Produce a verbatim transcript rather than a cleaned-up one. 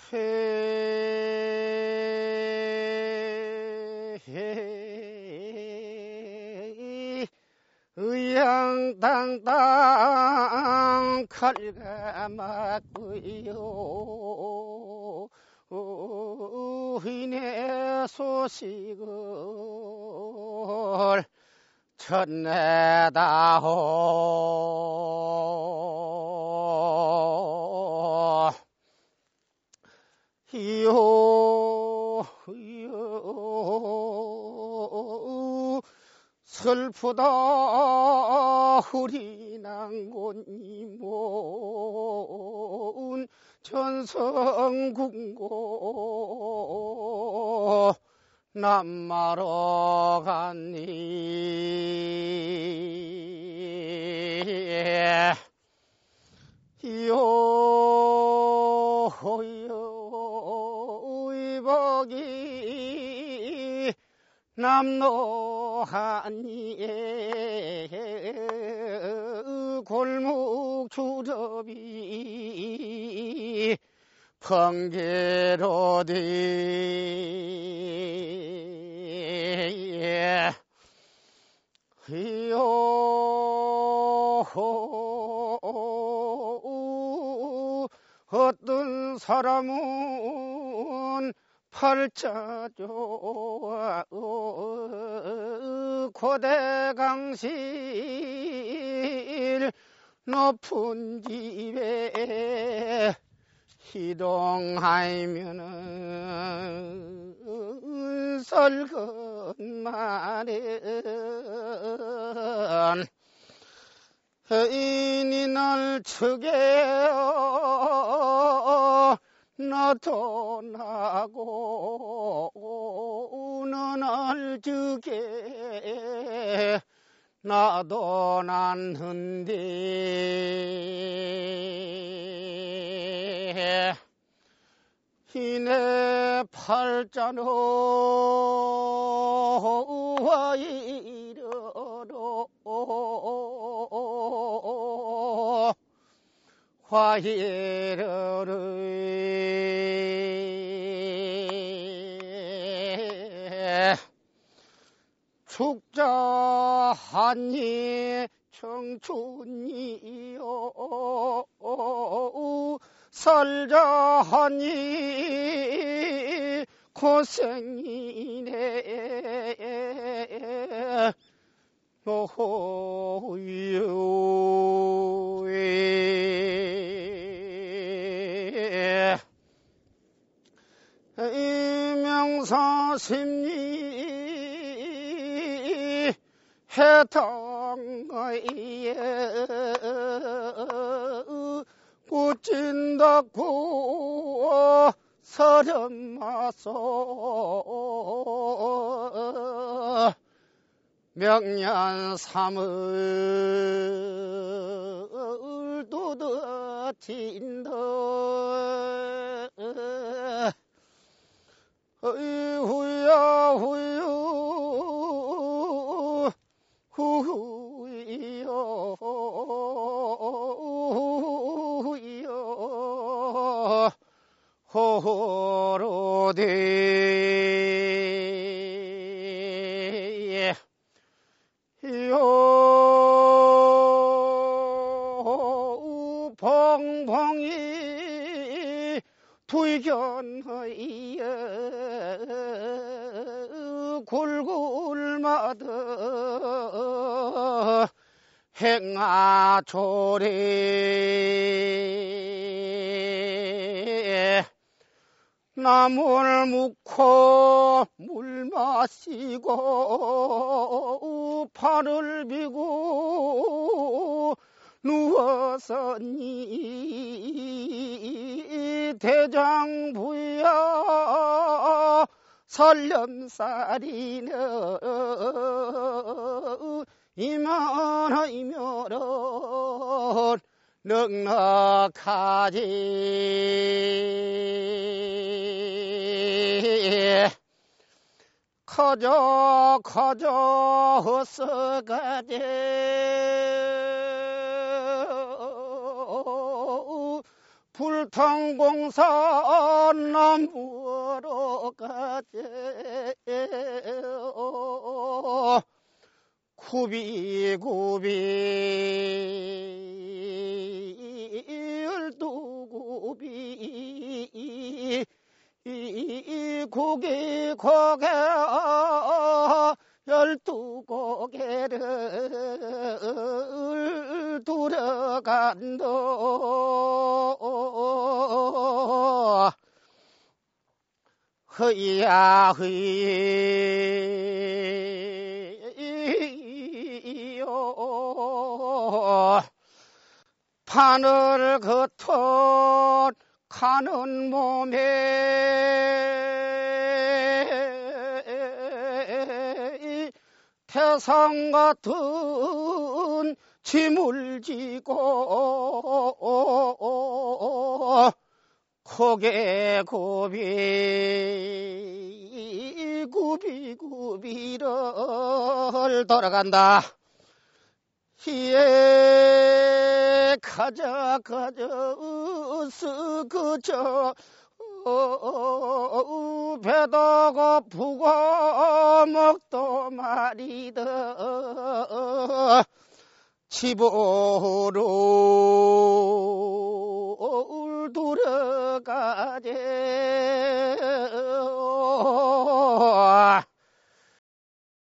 의양땅땅 칼감았구요. 의인의 소식을 전내다오. 이요 이요 슬프다 흐리난곳이몬 전성궁고 남마러 갔니. 이요 이요 의복이 남노하니에 골목 주접이 번개로디. 이요 어떤 사람은 팔자 좋아 고대강실 높은 집에 희동하면은 설건 말은 인이 날 측에어 나도나고 너날 즉에 나도 낳는데 이내 팔자노 화이러로 화이러를 죽자하니 청춘이요 살자하니 고생이네. 오호요 이명사심리 해당에 굳진다고 서련마소 명년 삼을 도드친다. 후야 후유 후유여 후유여 호로되 요 봉봉이 두견하여 굴굴마다 행아조리 나물 묵고 물 마시고 팔을 비고 누웠으니 대장부야 설렴살이는 이면하 이면은 넉넉하지. 커져 커져 헛서가지 불통공사 남부로 가재 구비구비 열두구비 고개 고개 열두 고개를 들어간다 허이야 허이요 바늘 겉은 가는 몸에 태상 같은 짐을 지고 고개 굽이 굽이 굽이를 돌아간다. 예 가자 가자 으스 그저 어, 배도 고프고 목도 마리다 집으로